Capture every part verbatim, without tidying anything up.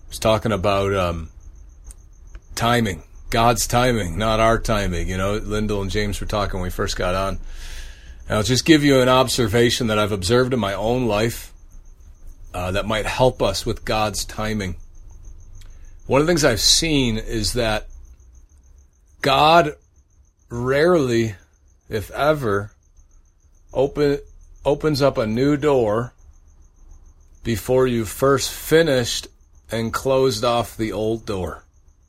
was talking about um, timing, God's timing, not our timing. You know, Lyndall and James were talking when we first got on. And I'll just give you an observation that I've observed in my own life uh, that might help us with God's timing. One of the things I've seen is that God rarely, if ever, open, opens up a new door before you've first finished and closed off the old door.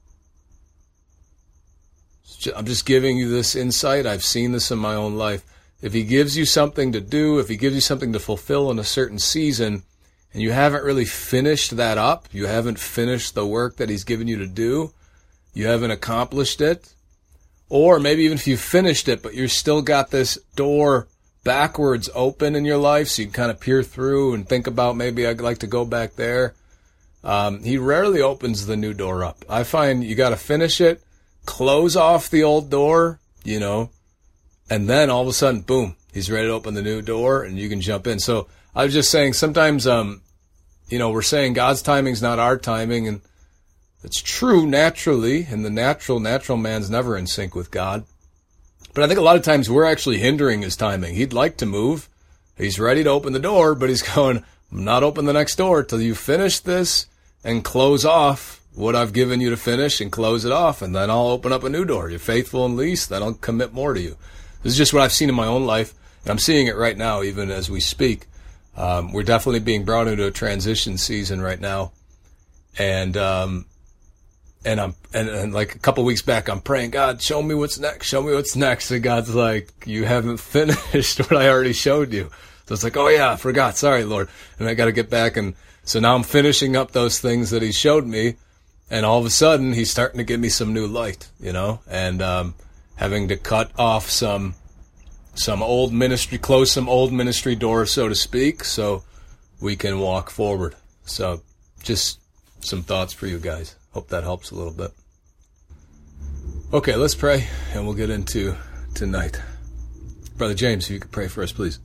I'm just giving you this insight. I've seen this in my own life. If he gives you something to do, if he gives you something to fulfill in a certain season, and you haven't really finished that up, you haven't finished the work that he's given you to do, you haven't accomplished it, or maybe even if you finished it, but you've still got this door backwards open in your life, so you can kind of peer through and think about, maybe I'd like to go back there. Um, he rarely opens the new door up. I find you got to finish it, close off the old door, you know, and then all of a sudden, boom, he's ready to open the new door and you can jump in. So I was just saying, sometimes, um, you know, we're saying God's timing's not our timing, and it's true naturally, and the natural, natural man's never in sync with God. But I think a lot of times we're actually hindering his timing. He'd like to move. He's ready to open the door, but he's going, I'm not open the next door till you finish this and close off what I've given you to finish and close it off, and then I'll open up a new door. You're faithful and least, then I'll commit more to you. This is just what I've seen in my own life, and I'm seeing it right now even as we speak. Um, we're definitely being brought into a transition season right now, and um, and I'm and, and like a couple weeks back, I'm praying, God, show me what's next, show me what's next, and God's like, you haven't finished what I already showed you. So it's like, oh yeah, I forgot, sorry, Lord, and I got to get back, and so now I'm finishing up those things that he showed me, and all of a sudden he's starting to give me some new light, you know, and um, having to cut off some. some old ministry, close some old ministry doors, so to speak, so we can walk forward. So just some thoughts for you guys. Hope that helps a little bit. Okay, let's pray, and we'll get into tonight. Brother James, if you could pray for us, please.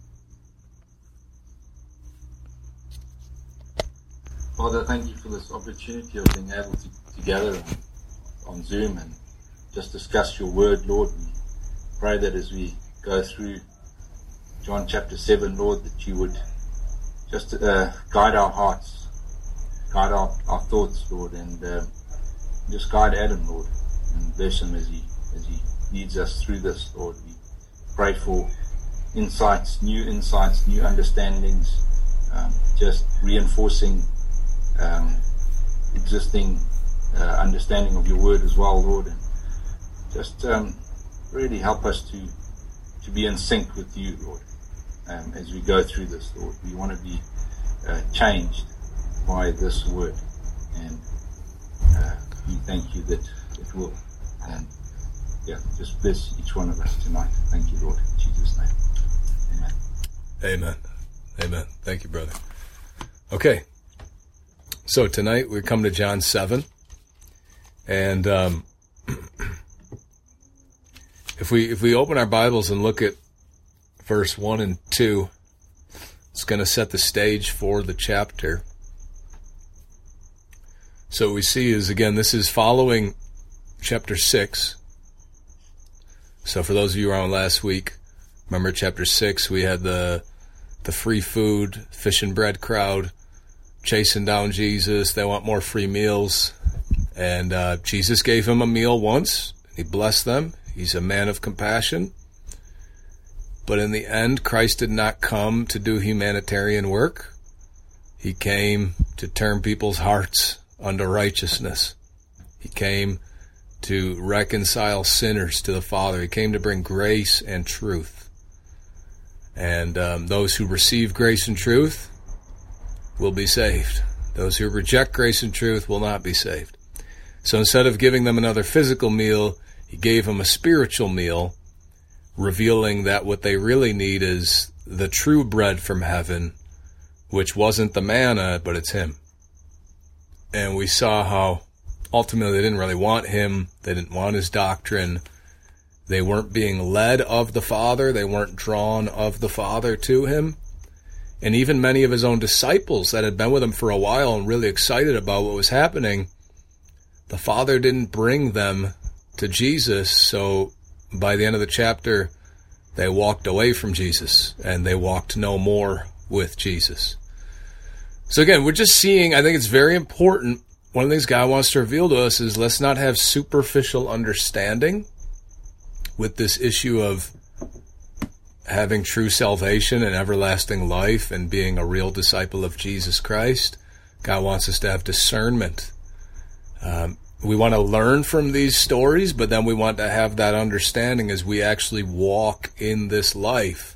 Father, thank you for this opportunity of being able to, to gather on, on Zoom and just discuss your word, Lord. We pray that as we go through John chapter seven, Lord, that you would just uh, guide our hearts, guide our, our thoughts, Lord, and uh, just guide Adam, Lord, and bless him as he as he leads us through this, Lord. We pray for insights, new insights, new understandings, um, just reinforcing um, existing uh, understanding of your word as well, Lord, and just um, really help us to to be in sync with you, Lord, um, as we go through this, Lord. We want to be uh, changed by this word, and uh, we thank you that it will. And yeah, just bless each one of us tonight. Thank you, Lord, in Jesus' name. Amen. Amen. Amen. Thank you, brother. Okay, so tonight we come to John seven, and um, If we if we open our Bibles and look at verse one and two, it's going to set the stage for the chapter. So what we see is, again, this is following chapter six. So for those of you around last week, remember chapter six, we had the the free food, fish and bread crowd chasing down Jesus. They want more free meals. And uh, Jesus gave him a meal once. He blessed them. He's a man of compassion. But in the end, Christ did not come to do humanitarian work. He came to turn people's hearts unto righteousness. He came to reconcile sinners to the Father. He came to bring grace and truth. And um, those who receive grace and truth will be saved. Those who reject grace and truth will not be saved. So instead of giving them another physical meal, he gave them a spiritual meal, revealing that what they really need is the true bread from heaven, which wasn't the manna, but it's him. And we saw how ultimately they didn't really want him. They didn't want his doctrine. They weren't being led of the Father. They weren't drawn of the Father to him. And even many of his own disciples that had been with him for a while and really excited about what was happening, the Father didn't bring them to Jesus. So by the end of the chapter, they walked away from Jesus and they walked no more with Jesus. So again, we're just seeing, I think it's very important. One of the things God wants to reveal to us is let's not have superficial understanding with this issue of having true salvation and everlasting life and being a real disciple of Jesus Christ. God wants us to have discernment. Um, we want to learn from these stories, but then we want to have that understanding as we actually walk in this life.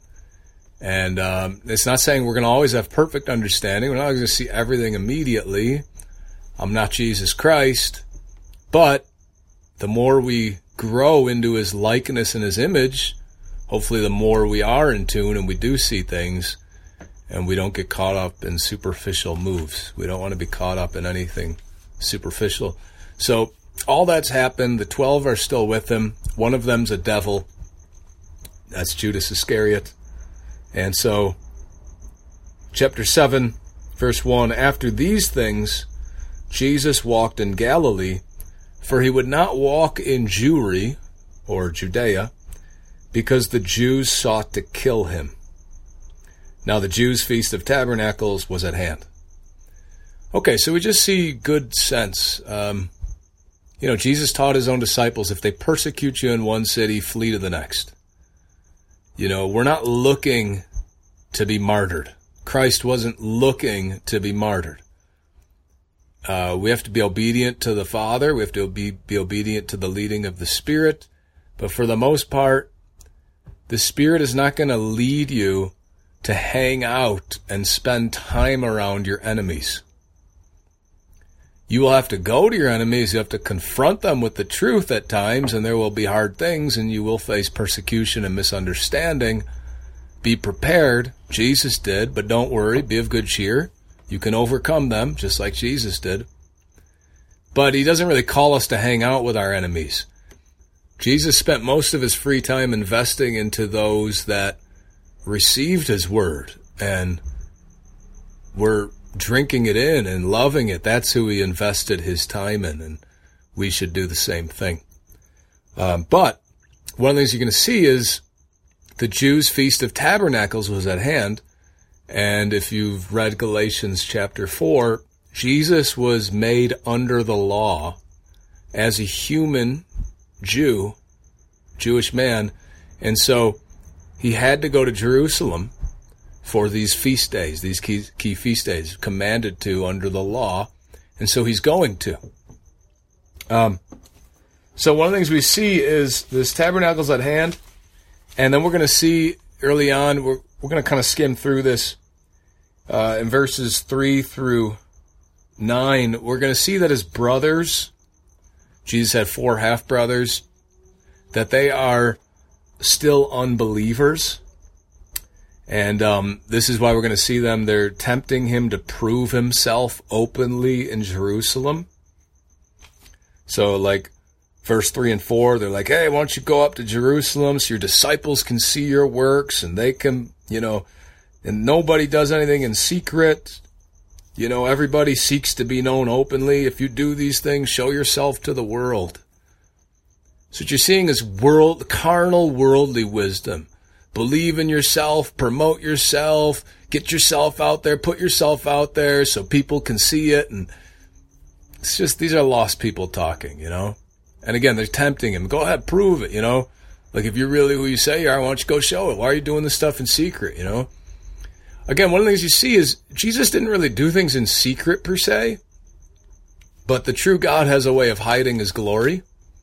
And um, it's not saying we're going to always have perfect understanding. We're not going to see everything immediately. I'm not Jesus Christ. But the more we grow into his likeness and his image, hopefully the more we are in tune and we do see things and we don't get caught up in superficial moves. We don't want to be caught up in anything superficial. So all that's happened. The twelve are still with him. One of them's a devil. That's Judas Iscariot. And so chapter seven, verse one, after these things, Jesus walked in Galilee, for he would not walk in Jewry, or Judea, because the Jews sought to kill him. Now the Jews' Feast of Tabernacles was at hand. Okay, so we just see good sense. Um, you know, Jesus taught his own disciples, if they persecute you in one city, flee to the next. You know, we're not looking to be martyred. Christ wasn't looking to be martyred. Uh, we have to be obedient to the Father. We have to be, be obedient to the leading of the Spirit. But for the most part, the Spirit is not going to lead you to hang out and spend time around your enemies. You will have to go to your enemies. You have to confront them with the truth at times, and there will be hard things, and you will face persecution and misunderstanding. Be prepared. Jesus did, but don't worry. Be of good cheer. You can overcome them, just like Jesus did. But he doesn't really call us to hang out with our enemies. Jesus spent most of his free time investing into those that received his word and were drinking it in and loving it. That's who he invested his time in, and we should do the same thing. Um, but one of the things you're going to see is the Jews' Feast of Tabernacles was at hand. And if you've read Galatians chapter four, Jesus was made under the law as a human Jew, Jewish man. And so he had to go to Jerusalem for these feast days, these key, key feast days, commanded to under the law. And so he's going to. Um, so one of the things we see is this tabernacle's at hand. And then we're going to see early on, we're, we're going to kind of skim through this uh, in verses three through nine. We're going to see that his brothers, Jesus had four half-brothers, that they are still unbelievers. And um, this is why we're going to see them. They're tempting him to prove himself openly in Jerusalem. So like verse three and four, they're like, hey, why don't you go up to Jerusalem so your disciples can see your works and they can, you know, and nobody does anything in secret. You know, everybody seeks to be known openly. If you do these things, show yourself to the world. So what you're seeing is world, carnal, worldly wisdom. Believe in yourself, promote yourself, get yourself out there, put yourself out there so people can see it. And it's just, these are lost people talking, you know. And again, they're tempting him. Go ahead, prove it, you know. Like, if you're really who you say you are, why don't you go show it? Why are you doing this stuff in secret, you know? Again, one of the things you see is Jesus didn't really do things in secret per se, but the true God has a way of hiding his glory.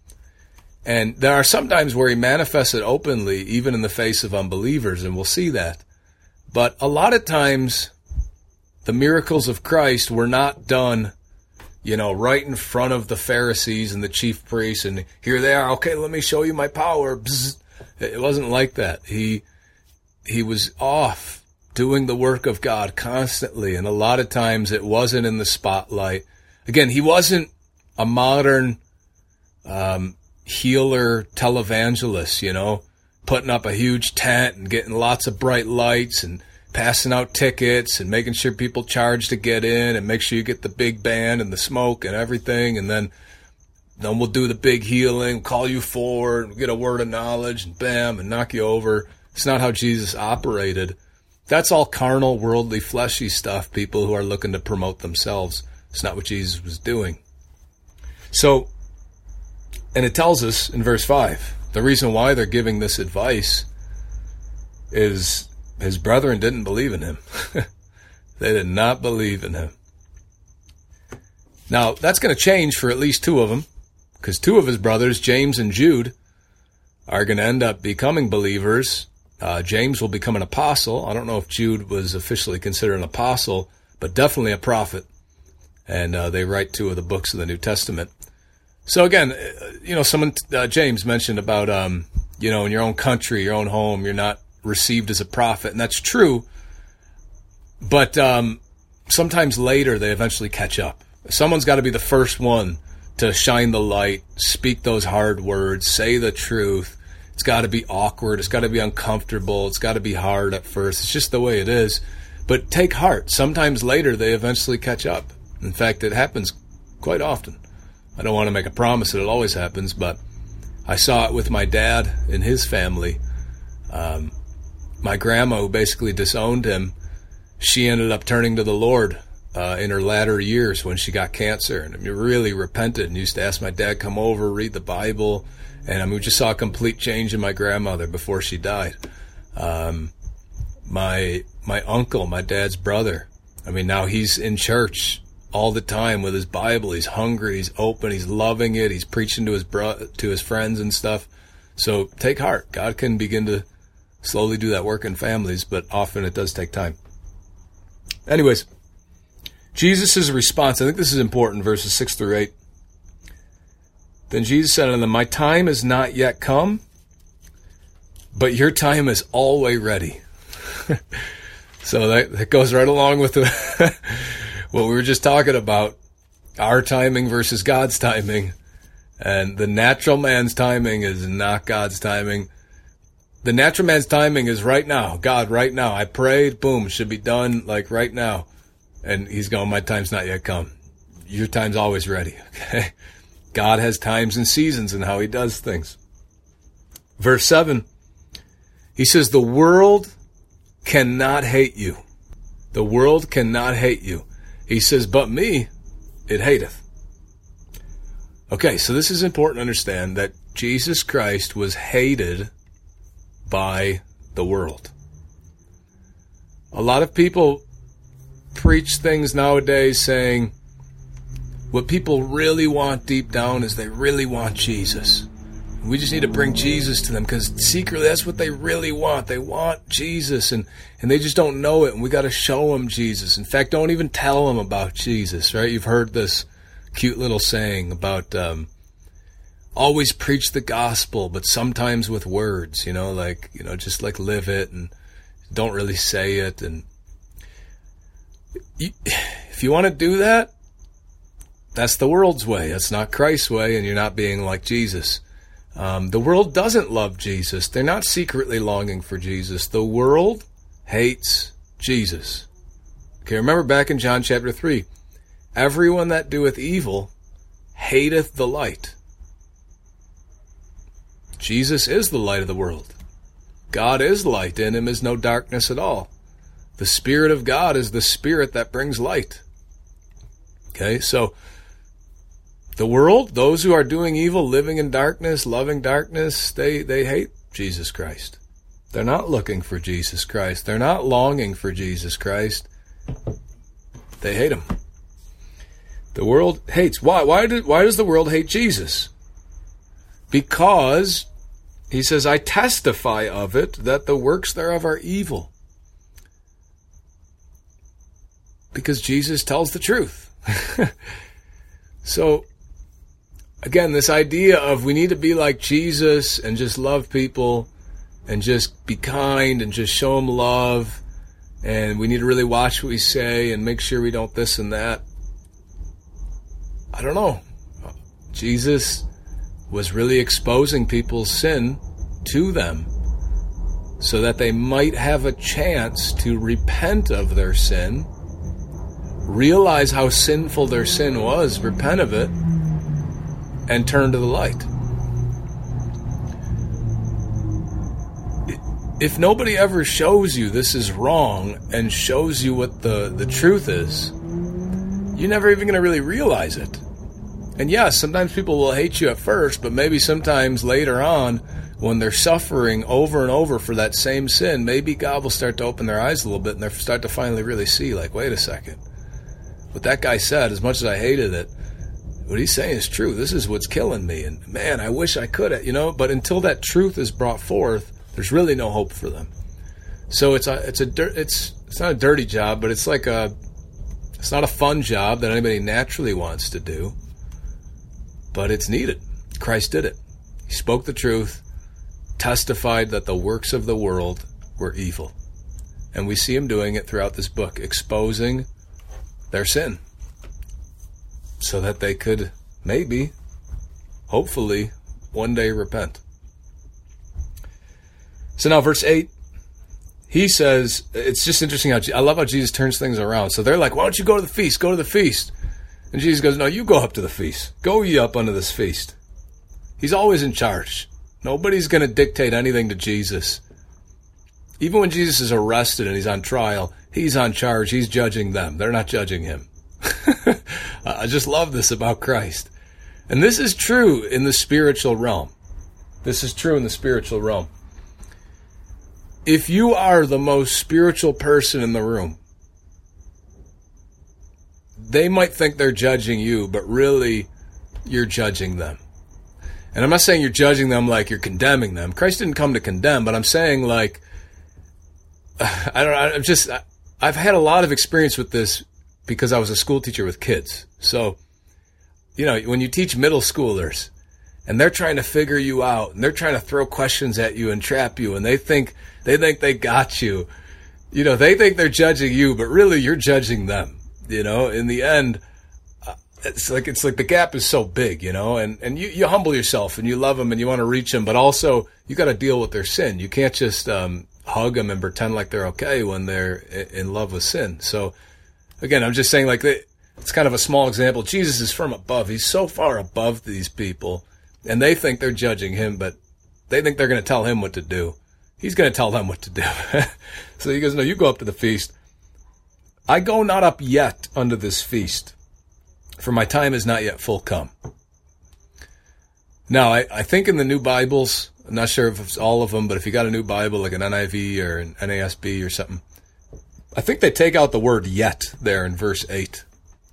And there are some times where he manifests it openly, even in the face of unbelievers, and we'll see that. But a lot of times, the miracles of Christ were not done, you know, right in front of the Pharisees and the chief priests, and here they are, okay, let me show you my power. Bzz. It wasn't like that. He he was off doing the work of God constantly, and a lot of times it wasn't in the spotlight. Again, he wasn't a modern um, healer televangelist, you know, putting up a huge tent and getting lots of bright lights and passing out tickets and making sure people charge to get in and make sure you get the big band and the smoke and everything. And then, then we'll do the big healing, call you forward, get a word of knowledge, and bam, and knock you over. It's not how Jesus operated. That's all carnal, worldly, fleshy stuff, people who are looking to promote themselves. It's not what Jesus was doing. So, and it tells us in verse five, the reason why they're giving this advice is his brethren didn't believe in him. They did not believe in him. Now, that's going to change for at least two of them, because two of his brothers, James and Jude, are going to end up becoming believers. Uh, James will become an apostle. I don't know if Jude was officially considered an apostle, but definitely a prophet. And uh, they write two of the books of the New Testament. So again, you know, someone, uh, James mentioned about, um, you know, in your own country, your own home, you're not received as a prophet. And that's true. But um, sometimes later they eventually catch up. Someone's got to be the first one to shine the light, speak those hard words, say the truth. It's got to be awkward. It's got to be uncomfortable. It's got to be hard at first. It's just the way it is. But take heart. Sometimes later they eventually catch up. In fact, it happens quite often. I don't want to make a promise that it always happens, but I saw it with my dad and his family. Um, my grandma, who basically disowned him, she ended up turning to the Lord uh, in her latter years when she got cancer, and I mean, really repented and used to ask my dad, come over, read the Bible. And I mean, we just saw a complete change in my grandmother before she died. Um, my my uncle, my dad's brother, I mean, now he's in church all the time with his Bible. He's hungry, he's open, he's loving it, he's preaching to his bro- to his friends and stuff. So take heart. God can begin to slowly do that work in families, but often it does take time. Anyways, Jesus' response, I think this is important, verses six through eight. Then Jesus said unto them, my time is not yet come, but your time is always ready. So that, that goes right along with the what we were just talking about, our timing versus God's timing. And the natural man's timing is not God's timing. The natural man's timing is right now. God, right now. I prayed, boom, it should be done like right now. And he's going, my time's not yet come. Your time's always ready, okay? God has times and seasons in how he does things. Verse seven, he says, the world cannot hate you. The world cannot hate you. He says, but me, it hateth. Okay, so this is important to understand that Jesus Christ was hated by the world. A lot of people preach things nowadays saying, what people really want deep down is they really want Jesus. We just need to bring Jesus to them because secretly that's what they really want. They want Jesus, and, and they just don't know it, and we got to show them Jesus. In fact, don't even tell them about Jesus, right? You've heard this cute little saying about um, always preach the gospel, but sometimes with words, you know, like, you know, just like live it and don't really say it. And you, if you want to do that, that's the world's way. That's not Christ's way, and you're not being like Jesus. Um, the world doesn't love Jesus. They're not secretly longing for Jesus. The world hates Jesus. Okay, remember back in John chapter three, everyone that doeth evil hateth the light. Jesus is the light of the world. God is light. In him is no darkness at all. The Spirit of God is the Spirit that brings light. Okay, so the world, those who are doing evil, living in darkness, loving darkness, they, they hate Jesus Christ. They're not looking for Jesus Christ. They're not longing for Jesus Christ. They hate him. The world hates. Why? Why, did, why does the world hate Jesus? Because, he says, I testify of it that the works thereof are evil. Because Jesus tells the truth. So, again, this idea of we need to be like Jesus and just love people and just be kind and just show them love, and we need to really watch what we say and make sure we don't this and that. I don't know. Jesus was really exposing people's sin to them so that they might have a chance to repent of their sin, realize how sinful their sin was, repent of it, and turn to the light. If nobody ever shows you this is wrong and shows you what the, the truth is, you're never even going to really realize it. And yes, sometimes people will hate you at first, but maybe sometimes later on, when they're suffering over and over for that same sin, maybe God will start to open their eyes a little bit and they start to finally really see, like, wait a second. What that guy said, as much as I hated it, what he's saying is true. This is what's killing me. And man, I wish I could have, you know, but until that truth is brought forth, there's really no hope for them. So it's a, it's a, it's, it's not a dirty job, but it's like a, it's not a fun job that anybody naturally wants to do, but it's needed. Christ did it. He spoke the truth, testified that the works of the world were evil. And we see him doing it throughout this book, exposing their sin so that they could maybe, hopefully, one day repent. So now verse eight, he says, it's just interesting how, I love how Jesus turns things around. So they're like, why don't you go to the feast? Go to the feast. And Jesus goes, no, you go up to the feast. Go ye up unto this feast. He's always in charge. Nobody's going to dictate anything to Jesus. Even when Jesus is arrested and he's on trial, he's on charge. He's judging them. They're not judging him. I just love this about Christ. And this is true in the spiritual realm. This is true in the spiritual realm. If you are the most spiritual person in the room, they might think they're judging you, but really you're judging them. And I'm not saying you're judging them like you're condemning them. Christ didn't come to condemn, but I'm saying like, I don't know, I'm just, I've had a lot of experience with this because I was a school teacher with kids. So, you know, when you teach middle schoolers and they're trying to figure you out and they're trying to throw questions at you and trap you and they think, they think they got you, you know, they think they're judging you, but really you're judging them. You know, in the end, it's like it's like the gap is so big, you know, and, and you, you humble yourself and you love them and you want to reach them, but also you got to deal with their sin. You can't just um, hug them and pretend like they're okay when they're in love with sin. So, again, I'm just saying like it's kind of a small example. Jesus is from above. He's so far above these people, and they think they're judging him, but they think they're going to tell him what to do. He's going to tell them what to do. So he goes, no, you go up to the feast. I go not up yet unto this feast, for my time is not yet full come. Now, I, I think in the new Bibles, I'm not sure if it's all of them, but if you got a new Bible, like an N I V or an N A S B or something, I think they take out the word yet there in verse eight.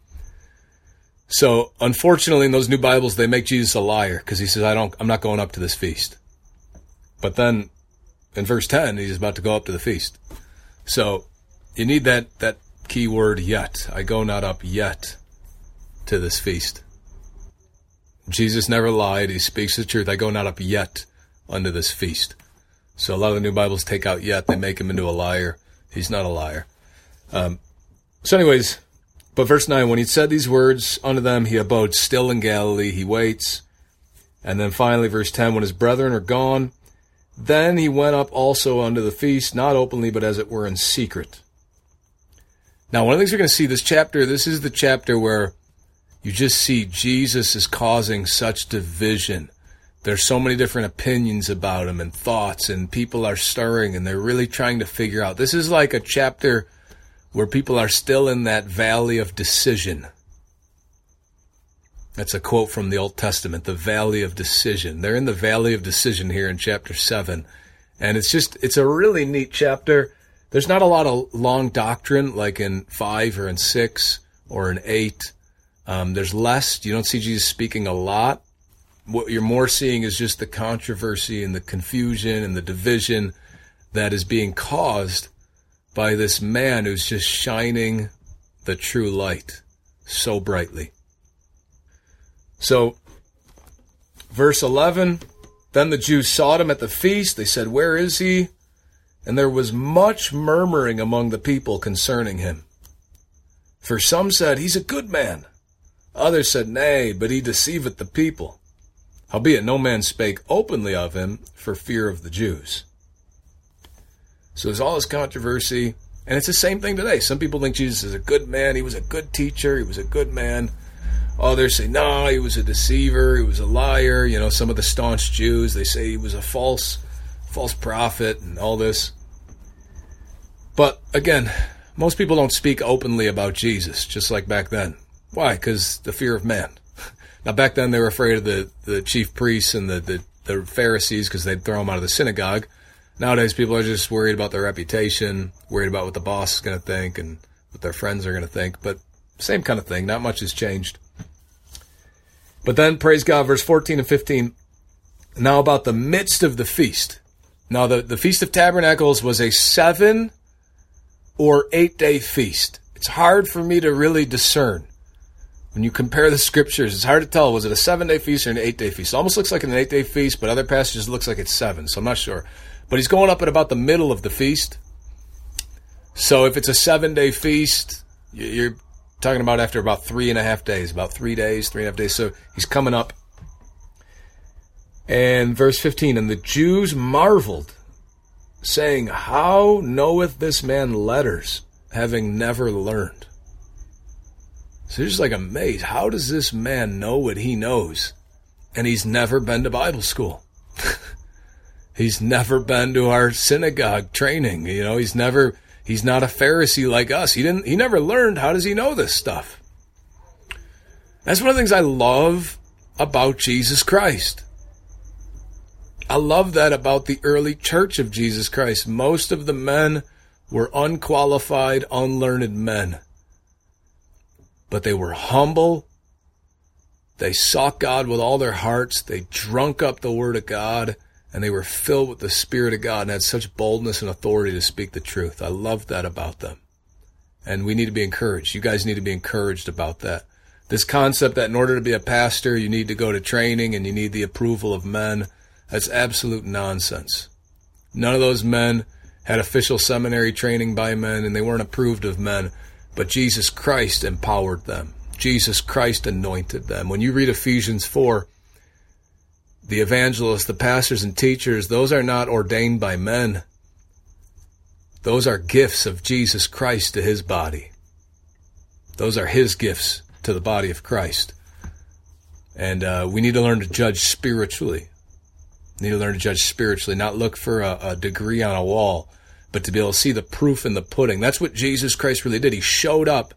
So, unfortunately, in those new Bibles, they make Jesus a liar, because he says, I don't, I'm not going up to this feast. But then, in verse ten, he's about to go up to the feast. So, you need that, that key word yet. I go not up yet to this feast. Jesus never lied. He speaks the truth. I go not up yet unto this feast. So a lot of the new Bibles take out yet. They make him into a liar. He's not a liar. Um, so anyways, but verse nine, when he said these words unto them, he abode still in Galilee. He waits. And then finally, verse ten, when his brethren are gone, then he went up also unto the feast, not openly, but as it were in secret. Now, one of the things we're going to see this chapter, this is the chapter where you just see Jesus is causing such division. There's so many different opinions about him and thoughts, and people are stirring, and they're really trying to figure out. This is like a chapter where people are still in that valley of decision. That's a quote from the Old Testament, the valley of decision. They're in the valley of decision here in chapter seven. And it's just, it's a really neat chapter. There's not a lot of long doctrine like in five or in six or in eight. Um, there's less. You don't see Jesus speaking a lot. What you're more seeing is just the controversy and the confusion and the division that is being caused by this man who's just shining the true light so brightly. So, verse eleven, then the Jews sought him at the feast. They said, where is he? And there was much murmuring among the people concerning him. For some said, he's a good man. Others said, nay, but he deceiveth the people. Howbeit no man spake openly of him for fear of the Jews. So there's all this controversy, and it's the same thing today. Some people think Jesus is a good man. He was a good teacher. He was a good man. Others say, no, he was a deceiver. He was a liar. You know, some of the staunch Jews, they say he was a false, false prophet and all this. But again, most people don't speak openly about Jesus, just like back then. Why? Because the fear of man. Now, back then they were afraid of the, the chief priests and the, the, the Pharisees because they'd throw them out of the synagogue. Nowadays, people are just worried about their reputation, worried about what the boss is going to think and what their friends are going to think. But same kind of thing. Not much has changed. But then, praise God, verse fourteen and fifteen. Now about the midst of the feast. Now, the, the Feast of Tabernacles was a seven or eight day feast. It's hard for me to really discern. When you compare the scriptures, it's hard to tell. Was it a seven-day feast or an eight-day feast? It almost looks like an eight-day feast, but other passages it looks like it's seven, so I'm not sure. But he's going up at about the middle of the feast. So if it's a seven-day feast, you're talking about after about three and a half days, about three days, three and a half days. So he's coming up. And verse fifteen, and the Jews marveled, saying, how knoweth this man letters, having never learned? So they're just like amazed. How does this man know what he knows? And he's never been to Bible school. He's never been to our synagogue training. You know, he's never, he's not a Pharisee like us. He didn't, he never learned. How does he know this stuff? That's one of the things I love about Jesus Christ. I love that about the early church of Jesus Christ. Most of the men were unqualified, unlearned men. But they were humble. They sought God with all their hearts. They drunk up the Word of God. And they were filled with the Spirit of God and had such boldness and authority to speak the truth. I love that about them. And we need to be encouraged. You guys need to be encouraged about that. This concept that in order to be a pastor, you need to go to training and you need the approval of men, that's absolute nonsense. None of those men had official seminary training by men, and they weren't approved of men. But Jesus Christ empowered them. Jesus Christ anointed them. When you read Ephesians four, the evangelists, the pastors and teachers, those are not ordained by men. Those are gifts of Jesus Christ to his body. Those are his gifts to the body of Christ. And uh, we need to learn to judge spiritually. We need to learn to judge spiritually, not look for a, a degree on a wall, but to be able to see the proof in the pudding. That's what Jesus Christ really did. He showed up,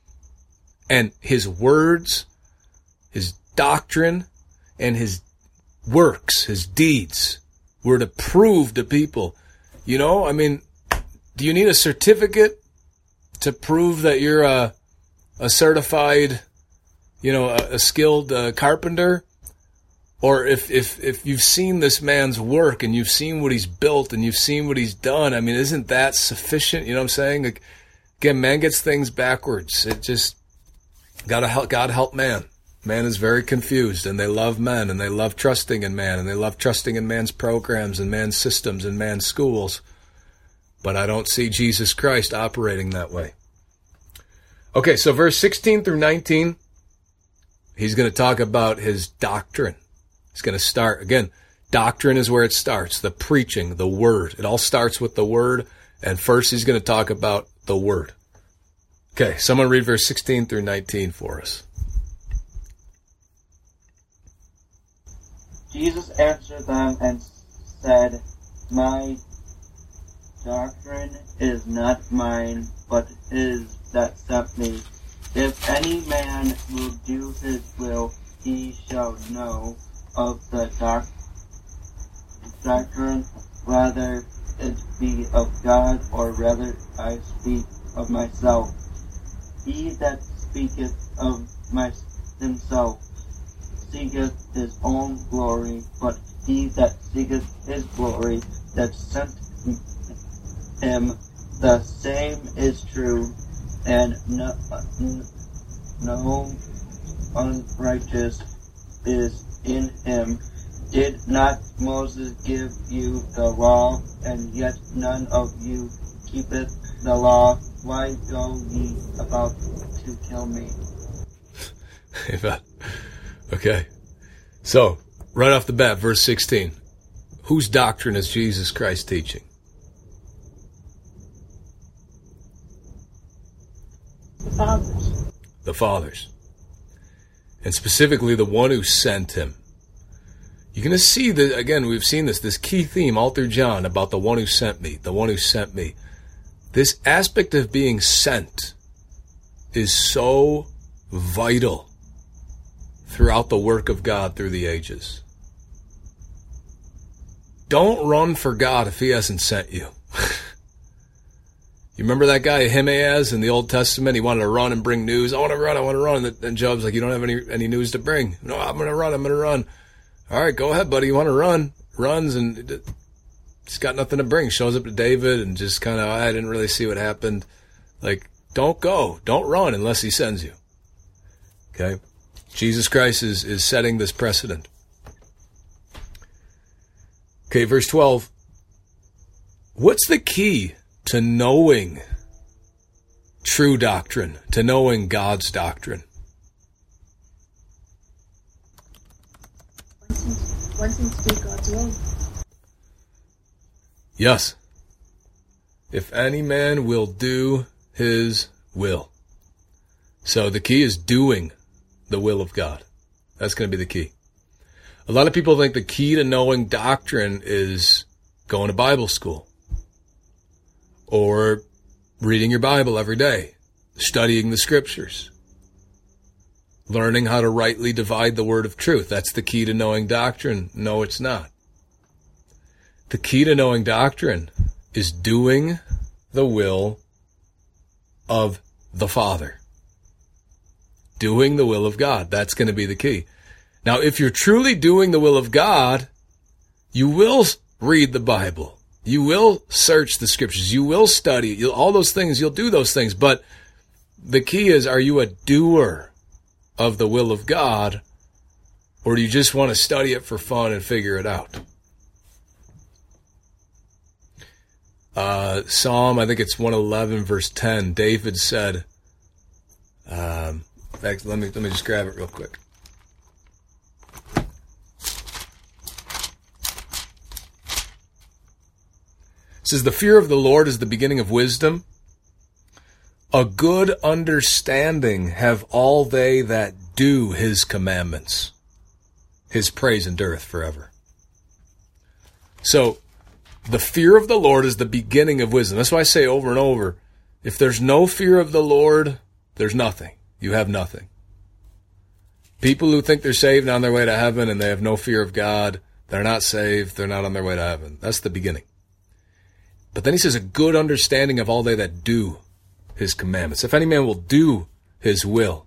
and his words, his doctrine, and his works, his deeds, were to prove to people. You know, I mean, do you need a certificate to prove that you're a, a certified, you know, a, a skilled uh, carpenter? Or if, if, if you've seen this man's work and you've seen what he's built and you've seen what he's done, I mean, isn't that sufficient? You know what I'm saying? Like, again, man gets things backwards. It just, gotta help, God help man. Man is very confused, and they love men, and they love trusting in man, and they love trusting in man's programs and man's systems and man's schools. But I don't see Jesus Christ operating that way. Okay, so verse sixteen through nineteen, he's going to talk about his doctrine. He's going to start, again, doctrine is where it starts, the preaching, the word. It all starts with the word, and first he's going to talk about the word. Okay, someone read verse sixteen through nineteen for us. Jesus answered them and said, my doctrine is not mine, but his that sent me. If any man will do his will, he shall know of the doc- doctrine, whether it be of God or whether I speak of myself. He that speaketh of my, himself seeketh his own glory, but he that seeketh his glory that sent him, the same is true, and no, no unrighteous is in him. Did not Moses give you the law, and yet none of you keepeth the law? Why go ye about to kill me? Amen. Okay. So, right off the bat, verse sixteen. Whose doctrine is Jesus Christ teaching? fathers. The fathers. And specifically the one who sent him. You're going to see that, again, we've seen this, this key theme all through John about the one who sent me, the one who sent me. This aspect of being sent is so vital throughout the work of God through the ages. Don't run for God if he hasn't sent you. You remember that guy Ahimaaz in the Old Testament? He wanted to run and bring news. I want to run, I want to run. And Job's like, you don't have any, any news to bring. No, I'm going to run, I'm going to run. All right, go ahead, buddy. You want to run? Runs, and he's got nothing to bring. Shows up to David and just kind of, I didn't really see what happened. Like, don't go. Don't run unless he sends you. Okay? Jesus Christ is, is setting this precedent. Okay, verse twelve. What's the key to knowing true doctrine, to knowing God's doctrine? Wanting to do God's will. Yes. If any man will do his will. So the key is doing the will of God. That's going to be the key. A lot of people think the key to knowing doctrine is going to Bible school or reading your Bible every day, studying the scriptures, learning how to rightly divide the word of truth. That's the key to knowing doctrine. No, it's not. The key to knowing doctrine is doing the will of the Father. Doing the will of God. That's going to be the key. Now, if you're truly doing the will of God, you will read the Bible. You will search the scriptures. You will study. You'll, all those things, you'll do those things. But the key is, are you a doer of the will of God, or do you just want to study it for fun and figure it out? Uh, Psalm, I think it's one eleven, verse ten, David said, um, in fact, let me, let me just grab it real quick. It says, the fear of the Lord is the beginning of wisdom. A good understanding have all they that do his commandments. His praise endureth forever. So, the fear of the Lord is the beginning of wisdom. That's why I say over and over, if there's no fear of the Lord, there's nothing. You have nothing. People who think they're saved and on their way to heaven and they have no fear of God, they're not saved, they're not on their way to heaven. That's the beginning. But then he says, a good understanding of all they that do his commandments. If any man will do his will.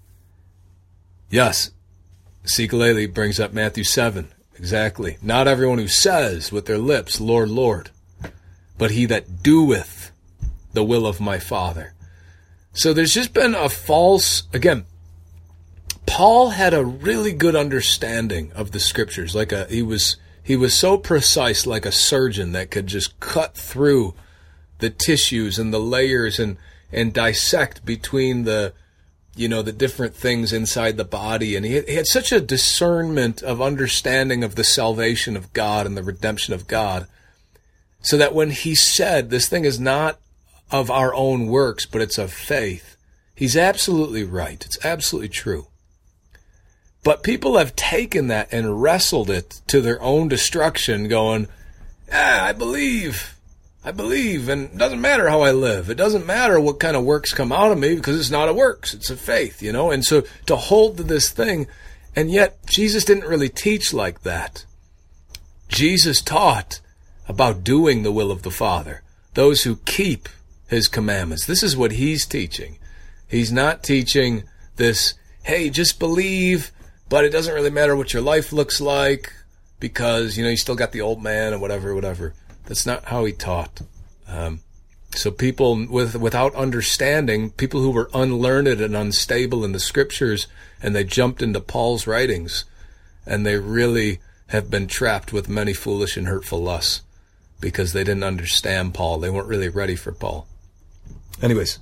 Yes, Sikaleli brings up Matthew seven. Exactly. Not everyone who says with their lips, Lord, Lord, but he that doeth the will of my Father. So there's just been a false, again, Paul had a really good understanding of the scriptures. Like a, he was, he was so precise, like a surgeon that could just cut through the tissues and the layers and, and dissect between the, you know, the different things inside the body. And he had, he had such a discernment of understanding of the salvation of God and the redemption of God, so that when he said this thing is not of our own works, but it's of faith, he's absolutely right. It's absolutely true. But people have taken that and wrestled it to their own destruction, going, ah, I believe. I believe, and it doesn't matter how I live. It doesn't matter what kind of works come out of me, because it's not a works. It's a faith, you know? And so to hold to this thing, and yet Jesus didn't really teach like that. Jesus taught about doing the will of the Father. Those who keep his commandments. This is what he's teaching. He's not teaching this, hey, just believe, but it doesn't really matter what your life looks like, because, you know, you still got the old man or whatever, whatever. That's not how he taught. Um, so people with without understanding, people who were unlearned and unstable in the scriptures, and they jumped into Paul's writings, and they really have been trapped with many foolish and hurtful lusts because they didn't understand Paul. They weren't really ready for Paul. Anyways,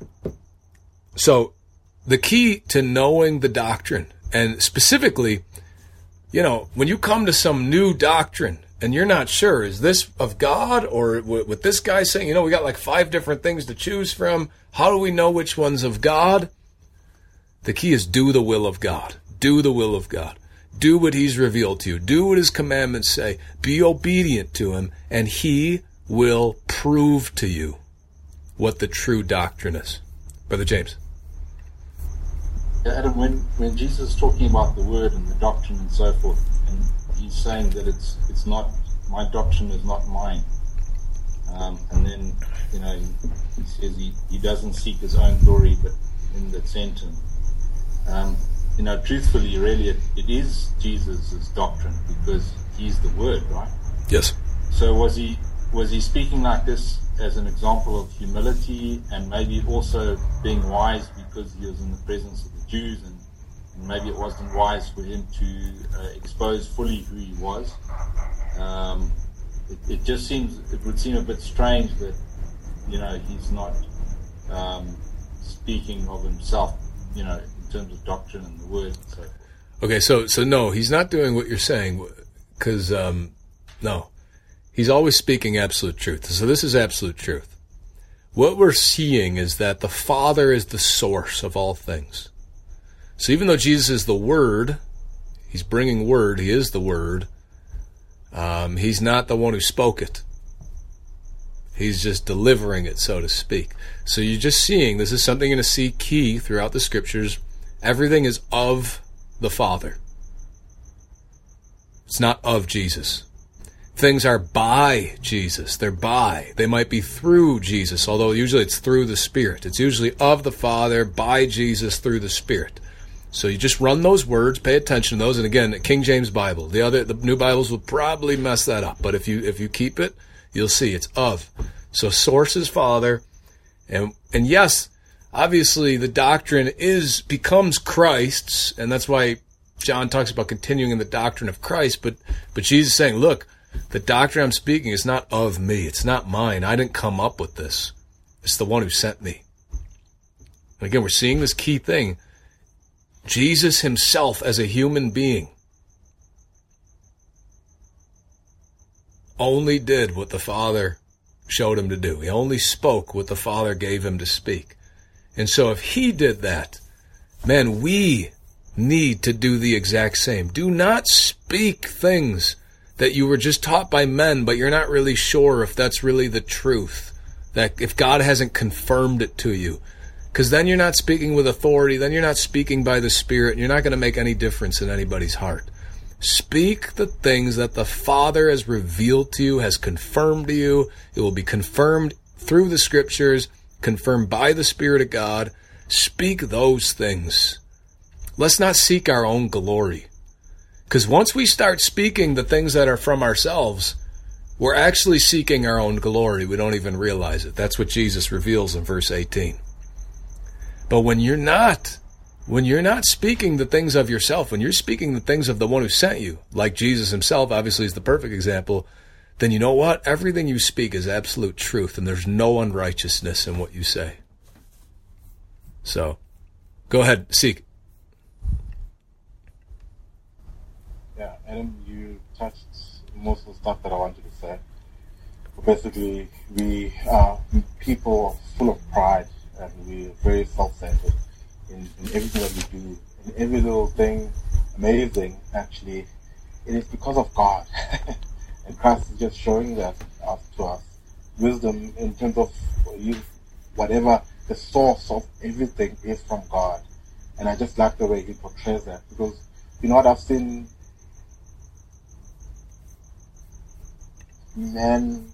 so the key to knowing the doctrine, and specifically, you know, when you come to some new doctrine, and you're not sure, is this of God, or with this guy saying, you know, we got like five different things to choose from. How do we know which one's of God? The key is do the will of God. Do the will of God. Do what he's revealed to you. Do what his commandments say. Be obedient to him, and he will prove to you what the true doctrine is. Brother James. Yeah, Adam, when, when Jesus is talking about the word and the doctrine and so forth, and he's saying that it's it's not, my doctrine is not mine. Um, and then, you know, he, he says he, he doesn't seek his own glory, but in that sentence. Um, you know, truthfully, really, it, it is Jesus' doctrine because he's the word, right? Yes. So was he was he speaking like this as an example of humility and maybe also being wise because he was in the presence of the Jews, and, and maybe it wasn't wise for him to uh, expose fully who he was? Um, it, it just seems, it would seem a bit strange that, you know, he's not um, speaking of himself, you know, in terms of doctrine and the word and so forth. Okay, so so no, he's not doing what you're saying, because, um, no. He's always speaking absolute truth. So this is absolute truth. What we're seeing is that the Father is the source of all things. So even though Jesus is the Word, he's bringing Word, he is the Word, um, he's not the one who spoke it. He's just delivering it, so to speak. So you're just seeing, this is something you're going to see key throughout the Scriptures. Everything is of the Father. It's not of Jesus. Things are by Jesus. They're by. They might be through Jesus, although usually it's through the Spirit. It's usually of the Father, by Jesus, through the Spirit. So you just run those words, pay attention to those, and again, King James Bible. The other, the New Bibles will probably mess that up, but if you if you keep it, you'll see it's of. So source is Father, and and yes, obviously the doctrine is becomes Christ's, and that's why John talks about continuing in the doctrine of Christ. But but Jesus is saying, look, the doctrine I'm speaking is not of me. It's not mine. I didn't come up with this. It's the one who sent me. And again, we're seeing this key thing. Jesus himself as a human being only did what the Father showed him to do. He only spoke what the Father gave him to speak. And so if he did that, man, we need to do the exact same. Do not speak things that you were just taught by men, but you're not really sure if that's really the truth, that if God hasn't confirmed it to you. Because then you're not speaking with authority, then you're not speaking by the Spirit, and you're not going to make any difference in anybody's heart. Speak the things that the Father has revealed to you, has confirmed to you. It will be confirmed through the Scriptures, confirmed by the Spirit of God. Speak those things. Let's not seek our own glory. Because once we start speaking the things that are from ourselves, we're actually seeking our own glory. We don't even realize it. That's what Jesus reveals in verse eighteen. But when you're not, when you're not speaking the things of yourself, when you're speaking the things of the one who sent you, like Jesus himself obviously is the perfect example, then you know what? Everything you speak is absolute truth, and there's no unrighteousness in what you say. So, go ahead, seek. Yeah, Adam, you touched most of the stuff that I wanted to say. Basically, we are people full of pride, and we're very self-centered in, in everything that we do. In every little thing, amazing, actually, it is because of God. And Christ is just showing that out to us. Wisdom in terms of you, whatever the source of everything is from God. And I just like the way he portrays that, because you know what, I've seen men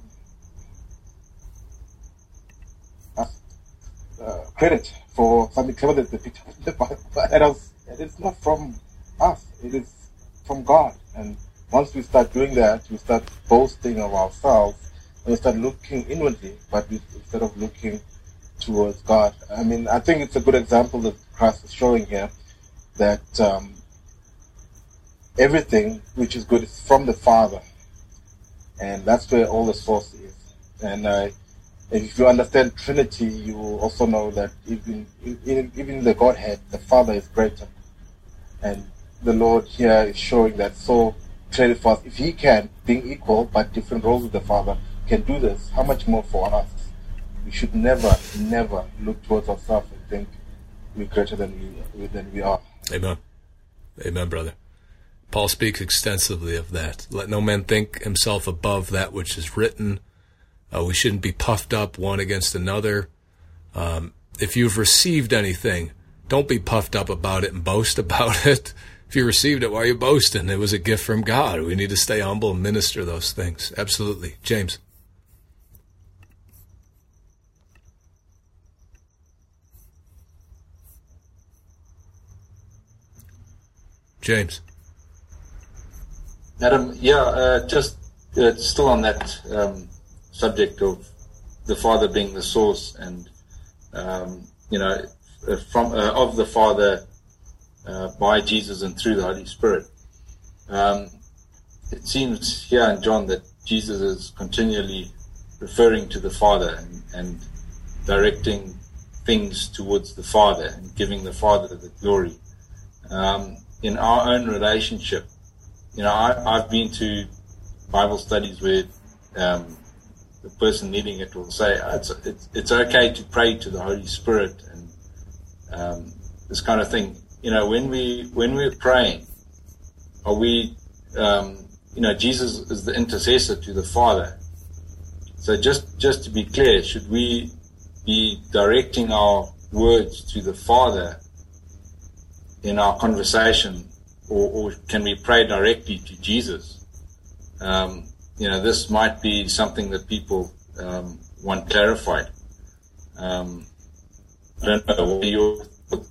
uh, credit for something clever that they picked up in the Bible, and it's not from us, it is from God. And once we start doing that, we start boasting of ourselves, and we start looking inwardly, but we, instead of looking towards God. I mean, I think it's a good example that Christ is showing here, that um, everything which is good is from the Father, and that's where all the source is. And uh, if you understand Trinity, you will also know that even in, even the Godhead, the Father is greater, and the Lord here is showing that. So declared it for us. If he can, being equal but different roles with the Father, can do this, how much more for us? We should never, never look towards ourselves and think we're greater than we, than we are. Amen. Amen, brother. Paul speaks extensively of that. Let no man think himself above that which is written. Uh, we shouldn't be puffed up one against another. Um, if you've received anything, don't be puffed up about it and boast about it. If you received it, why are you boasting? It was a gift from God. We need to stay humble and minister those things. Absolutely. James. James. Adam, yeah, uh, just uh, still on that um, subject of the Father being the source, and um, you know, from uh, of the Father uh, by Jesus and through the Holy Spirit. Um, it seems here in John that Jesus is continually referring to the Father and, and directing things towards the Father and giving the Father the glory. Um, in our own relationship, you know, I, I've been to Bible studies where um, the person leading it will say, oh, it's, it's it's okay to pray to the Holy Spirit and um, this kind of thing. You know, when we when we're praying, are we, um, you know, Jesus is the intercessor to the Father. So just just to be clear, should we be directing our words to the Father in our conversation, or, or can we pray directly to Jesus? Um, you know, this might be something that people um, want clarified. Um, I don't know, what are your thoughts?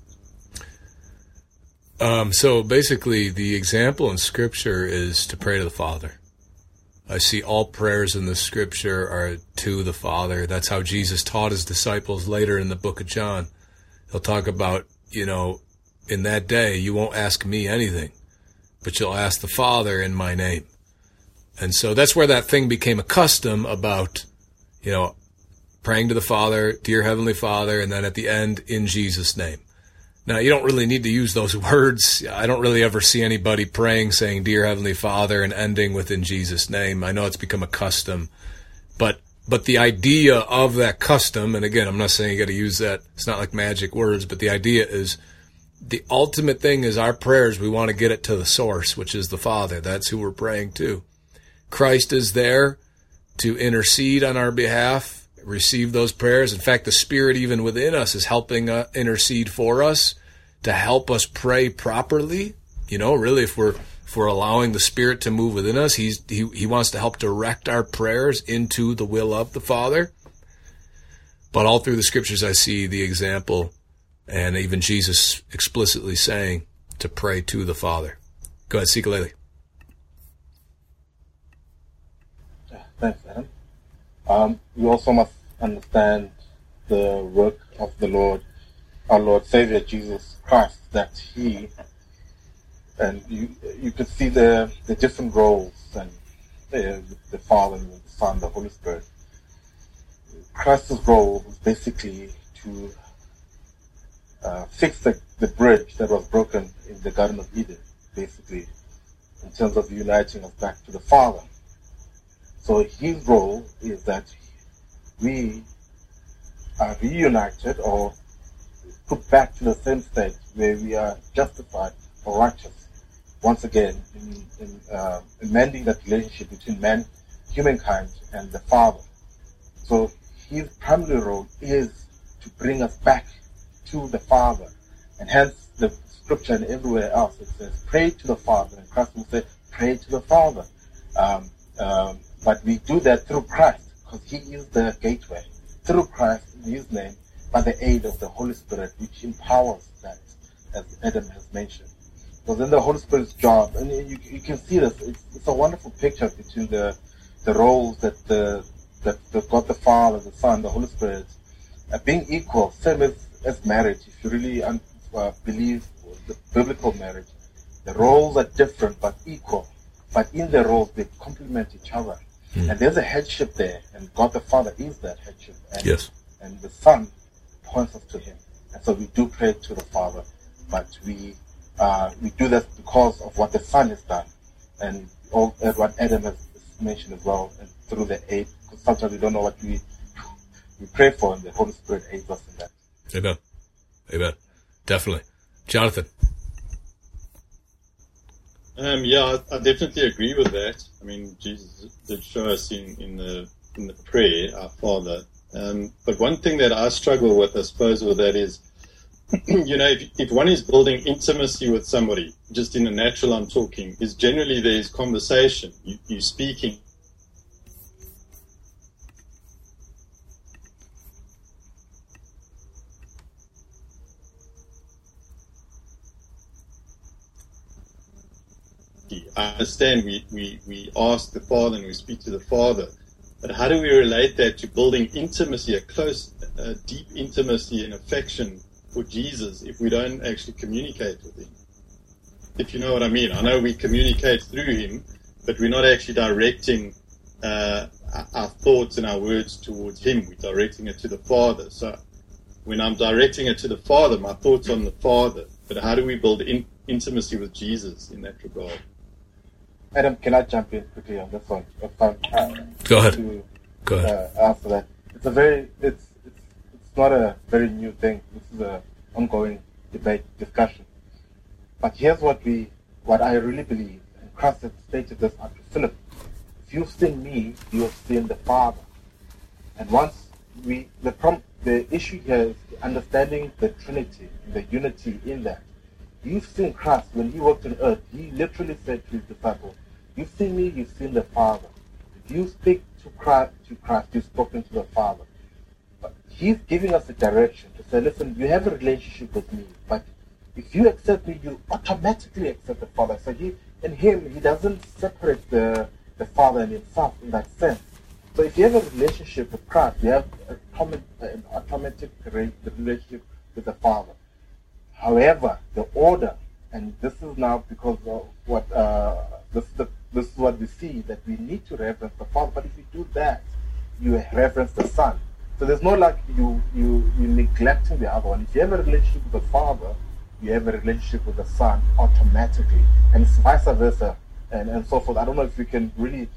Um, so basically, the example in Scripture is to pray to the Father. I see all prayers in the Scripture are to the Father. That's how Jesus taught his disciples later in the book of John. He'll talk about, you know, in that day, you won't ask me anything, but you'll ask the Father in my name. And so that's where that thing became a custom about, you know, praying to the Father, dear Heavenly Father, and then at the end, in Jesus' name. Now, you don't really need to use those words. I don't really ever see anybody praying, saying, dear Heavenly Father, and ending with in Jesus' name. I know it's become a custom, but but the idea of that custom, and again, I'm not saying you got to use that. It's not like magic words, but the idea is, the ultimate thing is our prayers, we want to get it to the source, which is the Father. That's who we're praying to. Christ is there to intercede on our behalf, receive those prayers. In fact, the Spirit even within us is helping uh, intercede for us to help us pray properly. You know, really, if we're if we're allowing the Spirit to move within us, he's he, he wants to help direct our prayers into the will of the Father. But all through the Scriptures, I see the example, and even Jesus explicitly saying to pray to the Father. Go ahead, Sikalele. Thanks, Adam. Um, we also must understand the work of the Lord, our Lord Savior Jesus Christ, that He, and you you could see the the different roles, and the, the Father, and the Son, the Holy Spirit. Christ's role was basically to uh, fix the, the bridge that was broken in the Garden of Eden, basically, in terms of uniting us back to the Father. So his role is that we are reunited or put back to the same state where we are justified or righteous. Once again, in, in, uh, in mending that relationship between man, humankind, and the Father. So his primary role is to bring us back to the Father. And hence the scripture and everywhere else, it says, pray to the Father. And Christ will say, pray to the Father. Um, um, But we do that through Christ, because He is the gateway. Through Christ, in His name, by the aid of the Holy Spirit, which empowers that, as Adam has mentioned. So then the Holy Spirit's job, and you, you can see this, it's, it's a wonderful picture between the the roles that the that the God the Father, the Son, the Holy Spirit, uh, being equal, same as, as marriage. If you really un, uh, believe the biblical marriage, the roles are different but equal. But in the roles, they complement each other. Mm. And there's a headship there, and God the Father is that headship. And, yes. And the Son points us to Him. And so we do pray to the Father, but we uh, we do that because of what the Son has done. And all, uh, what Adam has mentioned as well, and through the aid, because sometimes we don't know what we we pray for, and the Holy Spirit aids us in that. Amen. Amen. Definitely. Jonathan. Um, yeah, I, I definitely agree with that. I mean, Jesus did show us in, in the in the prayer, our Father. Um, but one thing that I struggle with, I suppose, with that is, you know, if, if one is building intimacy with somebody, just in the natural I'm talking, is generally there's conversation. You, you're speaking. I understand we, we, we ask the Father and we speak to the Father, but how do we relate that to building intimacy, a close, uh, deep intimacy and affection for Jesus if we don't actually communicate with him? If you know what I mean. I know we communicate through him, but we're not actually directing uh, our thoughts and our words towards him. We're directing it to the Father. So when I'm directing it to the Father, my thoughts on the Father. But how do we build in, intimacy with Jesus in that regard? Adam, can I jump in quickly on this one? Uh, Go ahead. To, Go ahead. Uh, answer that. It's a very, it's, it's, it's not a very new thing. This is an ongoing debate, discussion. But here's what we, what I really believe, and Christ has stated this unto Philip: if you've seen me, you have seen the Father. And once we, the prom, the issue here is understanding the Trinity, the unity in that. You've seen Christ when he walked on earth. He literally said to his disciples, "You've seen me, you've seen the Father." If you speak to Christ, to Christ, you've spoken to the Father. But he's giving us a direction to say, listen, you have a relationship with me, but if you accept me, you automatically accept the Father. So he, in him, he doesn't separate the, the Father and himself in that sense. So if you have a relationship with Christ, you have an automatic relationship with the Father. However, the order, and this is now because of what uh, this, is the, this is what we see, that we need to reverence the Father. But if you do that, you reverence the Son. So there's no like you you you neglecting the other one. If you have a relationship with the Father, you have a relationship with the Son automatically, and it's vice versa, and and so forth. I don't know if we can really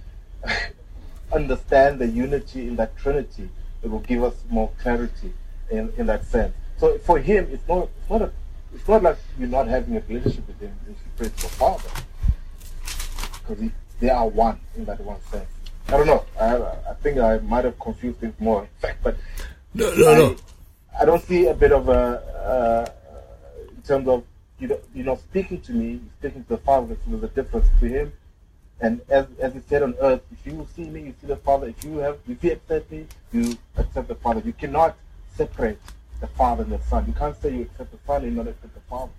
understand the unity in that Trinity. It will give us more clarity in, in that sense. So for him, it's not it's not a It's not like you're not having a relationship with him if you pray to the Father, because they are one in that one sense. I don't know. I, I think I might have confused things more, in fact, but no, no, I, no. I don't see a bit of a uh, in terms of you know, you know, speaking to me, speaking to the Father. There's a difference to him, and as as he said on earth, if you see me, you see the Father. If you have, if you accept me, you accept the Father. You cannot separate the Father and the Son. You can't say you accept the Son and not accept the Father.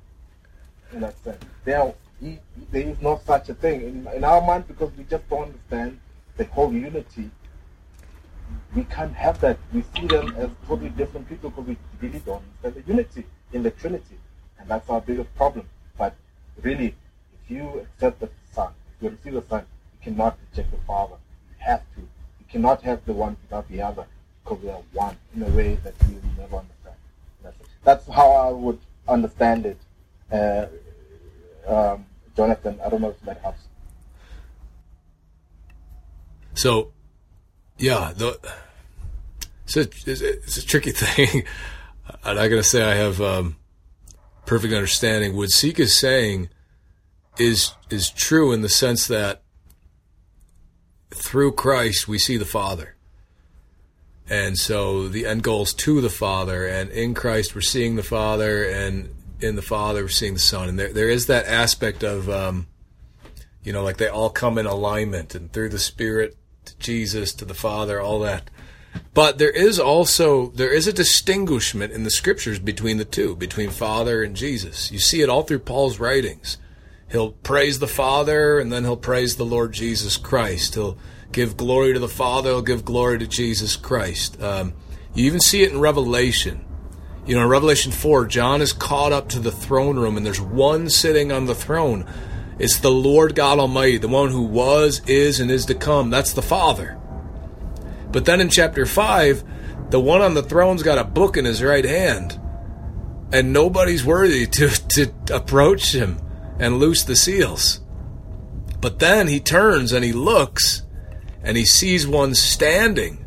In that sense, there, he, there is no such a thing in, in our mind, because we just don't understand the whole unity. We can't have that. We see them as totally different people because we really don't understand the unity in the Trinity, and that's our biggest problem. But really, if you accept the Son, if you receive the Son, you cannot reject the Father. You have to. You cannot have the one without the other, because we are one in a way that we will never understand. That's, That's how I would understand it. Uh, um, Jonathan, I don't know if that helps. So, yeah, the, it's, a, it's a tricky thing. I'm not going to say I have um, perfect understanding. What Sika is saying is is true in the sense that through Christ we see the Father. And so the end goal is to the Father, and in Christ we're seeing the Father, and in the Father we're seeing the Son. And there there is that aspect of, um, you know, like they all come in alignment, and through the Spirit to Jesus, to the Father, all that. But there is also, there is a distinguishment in the Scriptures between the two, between Father and Jesus. You see it all through Paul's writings. He'll praise the Father, and then he'll praise the Lord Jesus Christ. He'll give glory to the Father, he'll give glory to Jesus Christ. Um, you even see it in Revelation. You know, in Revelation four, John is caught up to the throne room, and there's one sitting on the throne. It's the Lord God Almighty, the one who was, is, and is to come. That's the Father. But then in chapter five, the one on the throne's got a book in his right hand, and nobody's worthy to, to approach him and loose the seals. But then he turns and he looks and he sees one standing.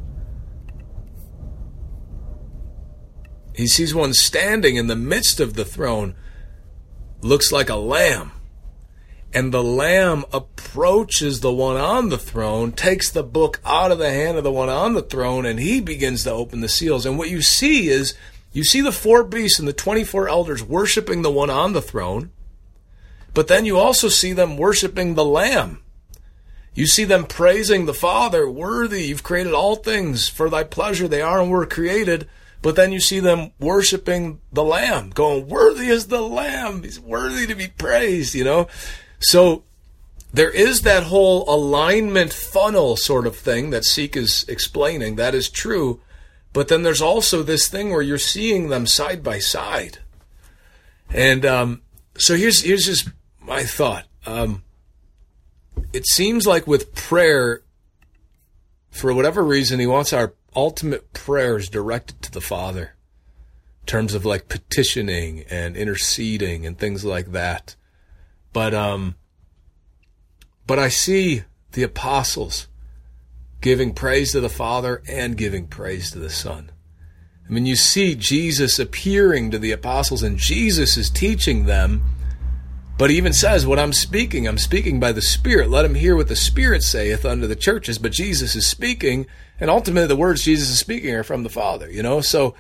He sees one standing in the midst of the throne, looks like a lamb. And the lamb approaches the one on the throne, takes the book out of the hand of the one on the throne, and he begins to open the seals. And what you see is, you see the four beasts and the twenty-four elders worshiping the one on the throne, but then you also see them worshiping the Lamb. You see them praising the Father, worthy, you've created all things, for thy pleasure they are and were created. But then you see them worshiping the Lamb, going, worthy is the Lamb, he's worthy to be praised, you know. So there is that whole alignment funnel sort of thing that Seek is explaining. That is true. But then there's also this thing where you're seeing them side by side. And um, so here's here's just my thought. Um, it seems like with prayer, for whatever reason, he wants our ultimate prayers directed to the Father in terms of like petitioning and interceding and things like that. But um, but I see the apostles giving praise to the Father and giving praise to the Son. I mean, you see Jesus appearing to the apostles, and Jesus is teaching them, but he even says, what I'm speaking, I'm speaking by the Spirit. Let him hear what the Spirit saith unto the churches. But Jesus is speaking, and ultimately the words Jesus is speaking are from the Father, you know? So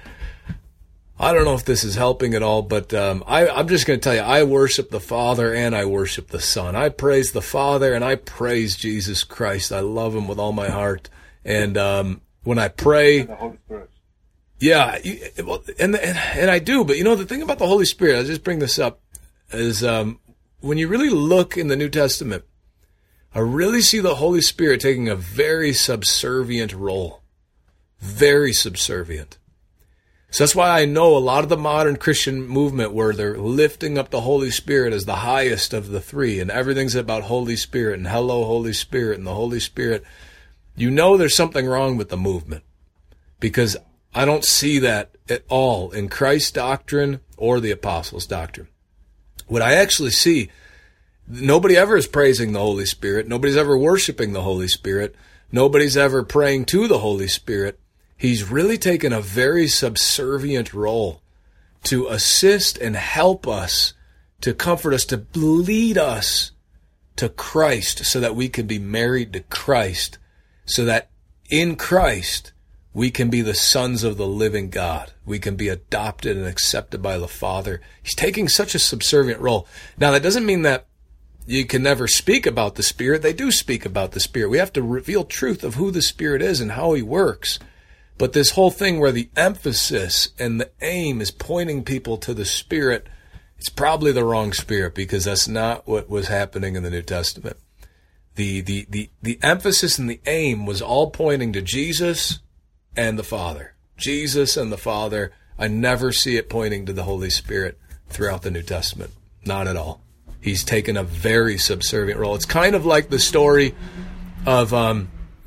I don't know if this is helping at all, but um, I, I'm just going to tell you, I worship the Father and I worship the Son. I praise the Father and I praise Jesus Christ. I love him with all my heart. And um, when I pray, And the Holy Spirit. yeah, you- well, and, and and I do. But you know, the thing about the Holy Spirit, I'll just bring this up, is um, when you really look in the New Testament, I really see the Holy Spirit taking a very subservient role. Very subservient. So that's why I know a lot of the modern Christian movement where they're lifting up the Holy Spirit as the highest of the three, and everything's about Holy Spirit and hello, Holy Spirit, and the Holy Spirit. You know there's something wrong with the movement, because I don't see that at all in Christ's doctrine or the apostles' doctrine. What I actually see, nobody ever is praising the Holy Spirit. Nobody's ever worshiping the Holy Spirit. Nobody's ever praying to the Holy Spirit. He's really taken a very subservient role to assist and help us, to comfort us, to lead us to Christ so that we can be married to Christ, so that in Christ we can be the sons of the living God. We can be adopted and accepted by the Father. He's taking such a subservient role. Now, that doesn't mean that you can never speak about the Spirit. They do speak about the Spirit. We have to reveal truth of who the Spirit is and how he works. But this whole thing where the emphasis and the aim is pointing people to the Spirit, it's probably the wrong Spirit, because that's not what was happening in the New Testament. The, the, the, the emphasis and the aim was all pointing to Jesus and the Father. Jesus and the Father. I never see it pointing to the Holy Spirit throughout the New Testament. Not at all. He's taken a very subservient role. It's kind of like the story of um,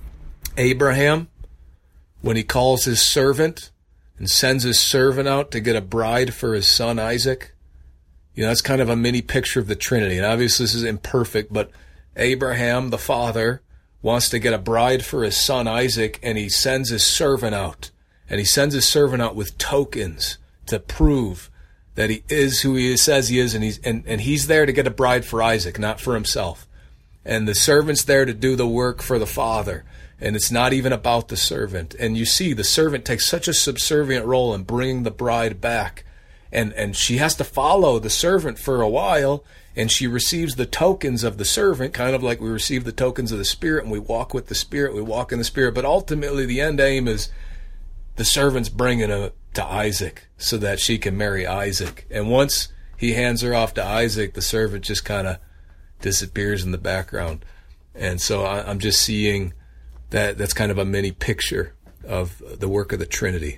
Abraham, when he calls his servant and sends his servant out to get a bride for his son Isaac. You know, that's kind of a mini picture of the Trinity. And obviously this is imperfect, but Abraham, the father, wants to get a bride for his son Isaac, and he sends his servant out. And he sends his servant out with tokens to prove that he is who he says he is, and he's and, and he's there to get a bride for Isaac, not for himself. And the servant's there to do the work for the father. And it's not even about the servant. And you see, the servant takes such a subservient role in bringing the bride back. And and she has to follow the servant for a while, and she receives the tokens of the servant, kind of like we receive the tokens of the Spirit, and we walk with the Spirit, we walk in the Spirit. But ultimately, the end aim is the servant's bringing her to Isaac so that she can marry Isaac. And once he hands her off to Isaac, the servant just kind of disappears in the background. And so I, I'm just seeing that that's kind of a mini picture of the work of the Trinity.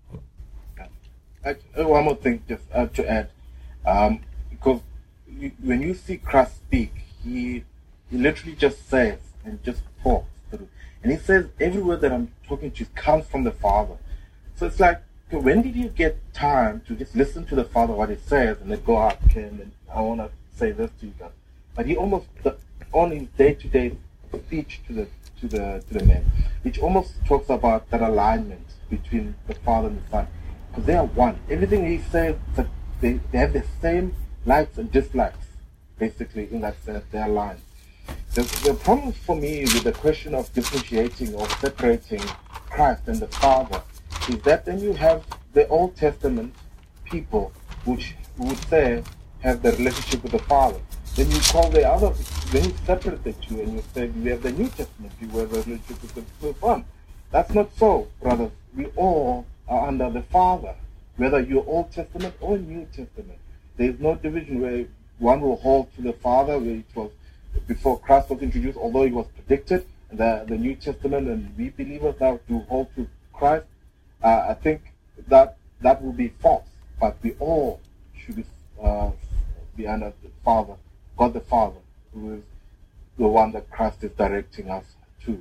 I, uh, one more thing just uh, to add, um, because you, when you see Christ speak, he he literally just says and just talks through, and he says every word that I'm talking to comes from the Father. So it's like, okay, when did you get time to just listen to the Father what he says, and then go out, okay, and then I want to say this to you guys. but he almost, the, on his day-to-day speech to the to the to the man, which almost talks about that alignment between the Father and the Son, because they are one. Everything he says, that they, they have the same likes and dislikes, basically, in that sense, they are aligned. The, the problem for me with the question of differentiating or separating Christ and the Father is that then you have the Old Testament people which would say have the relationship with the Father. Then you call the other, then you separate the two and you say we have the New Testament people who have a relationship with the Son. That's not so, brothers. We all are under the Father, whether you're Old Testament or New Testament. There is no division where one will hold to the Father, where it was before Christ was introduced, although it was predicted, the, the New Testament, and we believers now do hold to Christ. Uh, I think that that will be false, but we all should be, uh, be under the Father, God the Father, who is the one that Christ is directing us to.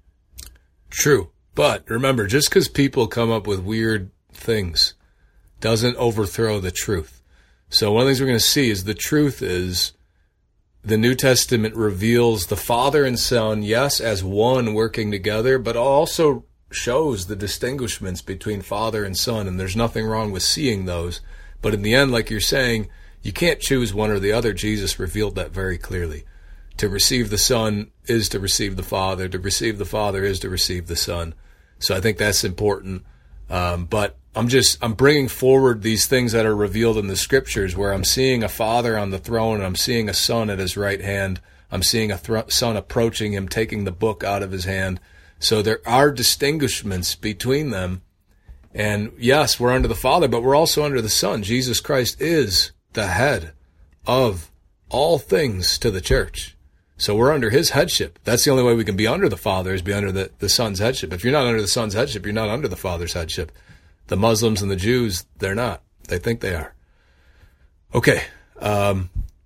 True. But remember, just because people come up with weird things doesn't overthrow the truth. So one of the things we're going to see is the truth is the New Testament reveals the Father and Son, yes, as one working together, but also shows the distinguishments between Father and Son, and there's nothing wrong with seeing those. But in the end, like you're saying, you can't choose one or the other. Jesus revealed that very clearly. To receive the Son is to receive the Father. To receive the Father is to receive the Son. So I think that's important. Um, but I'm just, I'm bringing forward these things that are revealed in the Scriptures where I'm seeing a Father on the throne and I'm seeing a Son at his right hand. I'm seeing a th- Son approaching him, taking the book out of his hand. So there are distinguishments between them. And yes, we're under the Father, but we're also under the Son. Jesus Christ is the head of all things to the church. So we're under his headship. That's the only way we can be under the Father, is be under the, the Son's headship. If you're not under the Son's headship, you're not under the Father's headship. The Muslims and the Jews, they're not. They think they are. Okay. Um,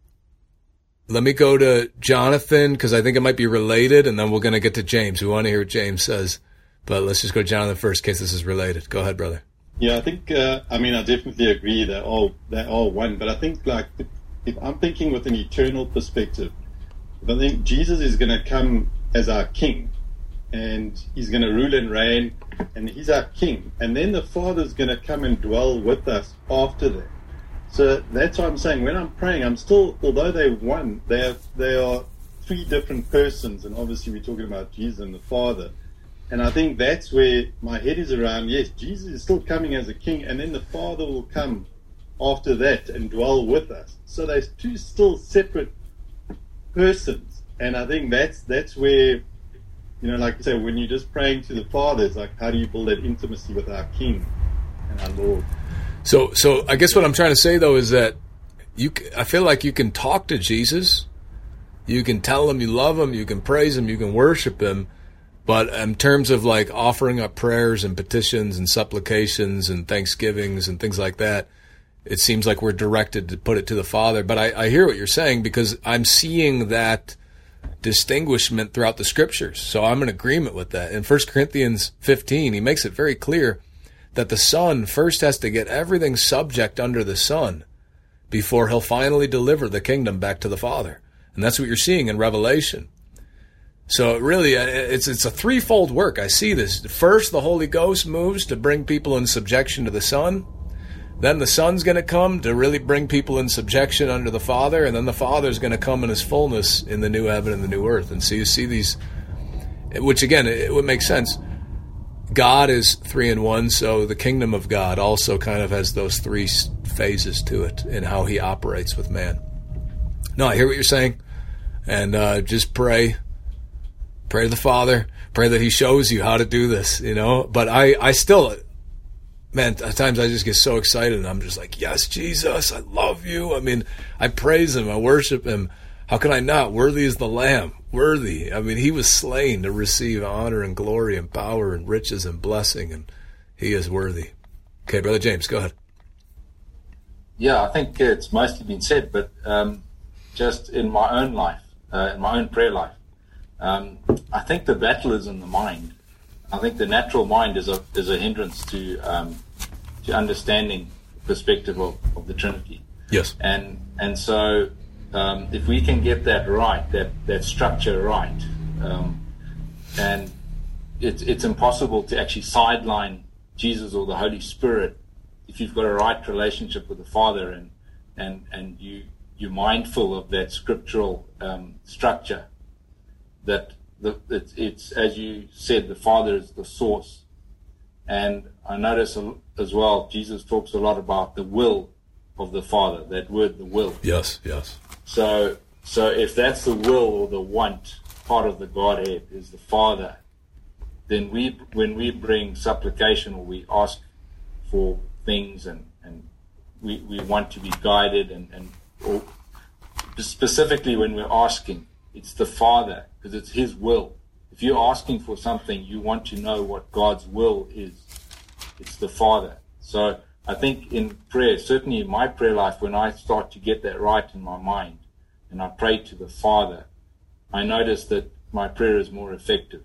let me go to Jonathan, because I think it might be related, and then we're going to get to James. We want to hear what James says. But let's just go to Jonathan first, in case this is related. Go ahead, brother. Yeah, I think, uh, I mean, I definitely agree they're all, they're all one. But I think, like, if I'm thinking with an eternal perspective, I think Jesus is going to come as our king, and he's going to rule and reign, and he's our king. And then the Father's going to come and dwell with us after that. So that's what I'm saying. When I'm praying, I'm still, although they're one, they are, they are three different persons, and obviously we're talking about Jesus and the Father. And I think that's where my head is around. Yes, Jesus is still coming as a king, and then the Father will come after that and dwell with us. So there's two still separate persons. And I think that's that's where, you know, like you say, when you're just praying to the Father, it's like, how do you build that intimacy with our King and our Lord? So, so I guess what I'm trying to say, though, is that you, I feel like you can talk to Jesus, you can tell him you love him, you can praise him, you can worship him, but in terms of like offering up prayers and petitions and supplications and thanksgivings and things like that, it seems like we're directed to put it to the Father. But I, I hear what you're saying, because I'm seeing that distinguishment throughout the Scriptures. So I'm in agreement with that. In First Corinthians fifteen, he makes it very clear that the Son first has to get everything subject under the Son before he'll finally deliver the kingdom back to the Father. And that's what you're seeing in Revelation. So really, it's it's a threefold work. I see this. First, the Holy Ghost moves to bring people in subjection to the Son. Then the Son's going to come to really bring people in subjection under the Father. And then the Father's going to come in his fullness in the new heaven and the new earth. And so you see these, which again, it would make sense. God is three in one, so the kingdom of God also kind of has those three phases to it in how he operates with man. No, I hear what you're saying. And uh, just pray. Pray to the Father. Pray that he shows you how to do this, you know. But I, I still, man, at times I just get so excited and I'm just like, yes, Jesus, I love you. I mean, I praise him. I worship him. How can I not? Worthy is the Lamb. Worthy. I mean, he was slain to receive honor and glory and power and riches and blessing, and he is worthy. Okay, Brother James, go ahead. Yeah, I think it's mostly been said, but um, just in my own life, uh, in my own prayer life, um, I think the battle is in the mind. I think the natural mind is a is a hindrance to um, to understanding the perspective of, of the Trinity. Yes. And and so um, if we can get that right, that, that structure right, um, and it's, it's impossible to actually sideline Jesus or the Holy Spirit if you've got a right relationship with the Father, and and and you you're mindful of that scriptural um, structure. That the it's, it's as you said, the Father is the source, and I notice as well Jesus talks a lot about the will of the Father. That word, the will. Yes, yes. So so if that's the will or the want part of the Godhead is the Father, then we when we bring supplication or we ask for things and, and we, we want to be guided and, and or specifically when we're asking, it's the Father because it's His will. If you're asking for something, you want to know what God's will is. It's the Father. So I think in prayer, certainly in my prayer life, when I start to get that right in my mind and I pray to the Father, I notice that my prayer is more effective.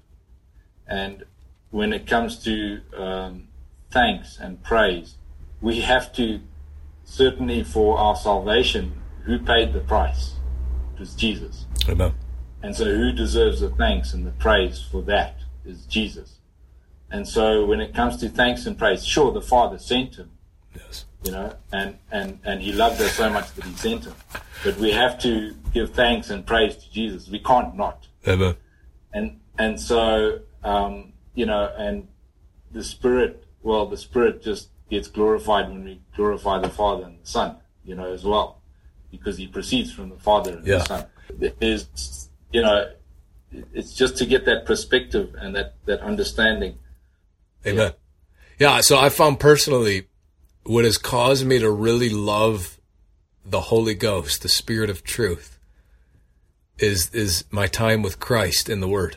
And when it comes to um, thanks and praise, we have to, certainly for our salvation, who paid the price? It was Jesus. Amen. And so who deserves the thanks and the praise for that is Jesus. And so when it comes to thanks and praise, sure, the Father sent Him. Yes. You know, and, and, and He loved us so much that He sent Him. But we have to give thanks and praise to Jesus. We can't not. Amen. And, and so, um, you know, and the Spirit, well, the Spirit just gets glorified when we glorify the Father and the Son, you know, as well, because He proceeds from the Father and yeah. the Son. There's, you know, it's just to get that perspective and that, that understanding. Amen. Yeah. yeah, so I found personally what has caused me to really love the Holy Ghost, the Spirit of truth, is is my time with Christ in the Word.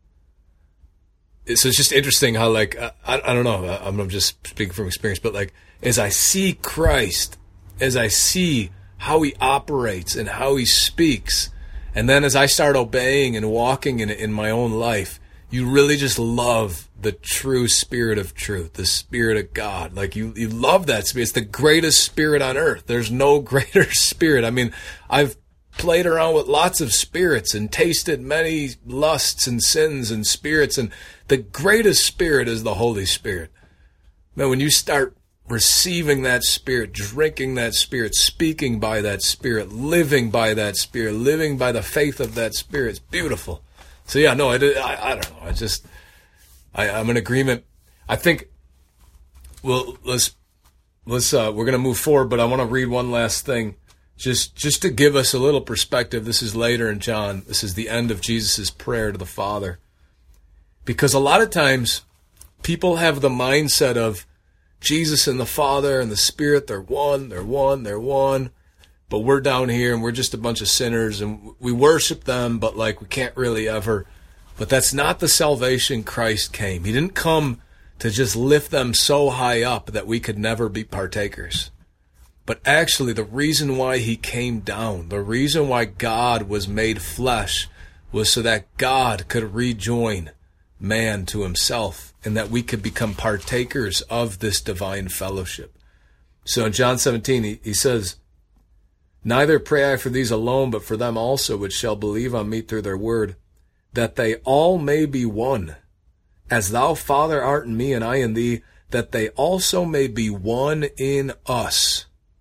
So it's just interesting how, like, I, I don't know, I'm just speaking from experience, but like, as I see Christ, as I see how He operates and how He speaks, and then as I start obeying and walking in in my own life, you really just love the true Spirit of truth, the Spirit of God. Like, you, you love that Spirit. It's the greatest Spirit on earth. There's no greater Spirit. I mean, I've played around with lots of spirits and tasted many lusts and sins and spirits, and the greatest Spirit is the Holy Spirit. Man, when you start receiving that Spirit, drinking that Spirit, speaking by that Spirit, living by that Spirit, living by the faith of that Spirit, it's beautiful. So yeah, no, I, I, I don't know. I just, I, I'm in agreement. I think, well, let's, let's, uh, we're going to move forward, but I want to read one last thing. Just just to give us a little perspective, this is later in John. This is the end of Jesus' prayer to the Father. Because a lot of times, people have the mindset of Jesus and the Father and the Spirit, they're one, they're one, they're one. But we're down here and we're just a bunch of sinners and we worship them, but like we can't really ever. But that's not the salvation Christ came. He didn't come to just lift them so high up that we could never be partakers. But actually, the reason why He came down, the reason why God was made flesh, was so that God could rejoin man to Himself and that we could become partakers of this divine fellowship. So in John seventeen, he, he says, "Neither pray I for these alone, but for them also which shall believe on me through their word, that they all may be one, as thou, Father, art in me and I in thee, that they also may be one in us,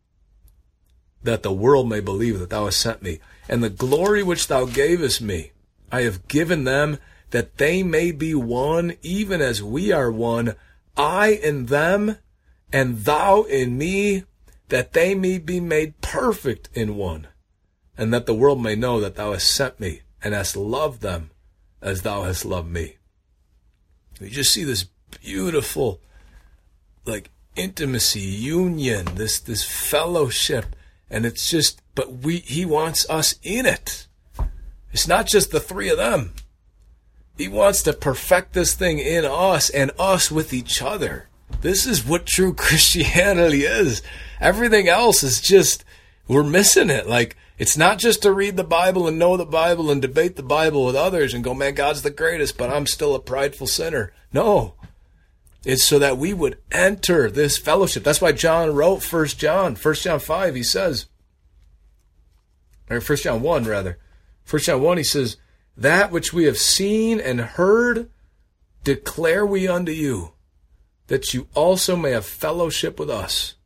that the world may believe that thou hast sent me. And the glory which thou gavest me, I have given them, that they may be one, even as we are one, I in them, and thou in me, that they may be made perfect in one, and that the world may know that thou hast sent me, and hast loved them as thou hast loved me." You just see this beautiful, like, intimacy, union, this this fellowship. And it's just, but we, He wants us in it. It's not just the three of them. He wants to perfect this thing in us and us with each other. This is what true Christianity is. Everything else is just, we're missing it. Like, it's not just to read the Bible and know the Bible and debate the Bible with others and go, man, God's the greatest, but I'm still a prideful sinner. No. It's so that we would enter this fellowship. That's why John wrote First John. First John five, he says, or First John one rather. First John one, he says, that which we have seen and heard declare we unto you, that you also may have fellowship with us.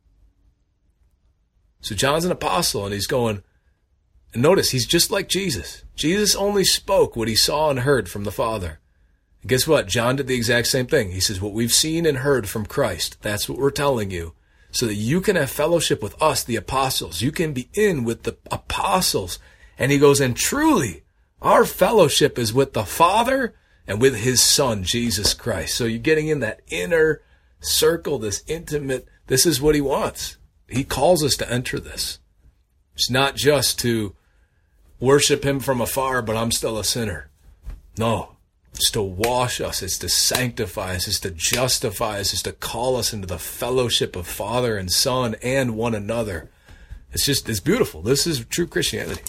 So John's an apostle, and he's going, and notice, he's just like Jesus. Jesus only spoke what he saw and heard from the Father. And guess what? John did the exact same thing. He says, what we've seen and heard from Christ, that's what we're telling you, so that you can have fellowship with us, the apostles. You can be in with the apostles. And he goes, and truly, our fellowship is with the Father and with his Son, Jesus Christ. So you're getting in that inner circle, this intimate, this is what he wants. He calls us to enter this. It's not just to worship him from afar, but I'm still a sinner. No, it's to wash us. It's to sanctify us. It's to justify us. It's to call us into the fellowship of Father and Son and one another. It's just, it's beautiful. This is true Christianity.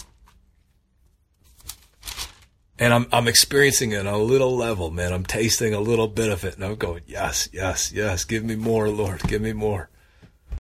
And I'm I'm experiencing it on a little level, man. I'm tasting a little bit of it. And I'm going, yes, yes, yes. Give me more, Lord. Give me more.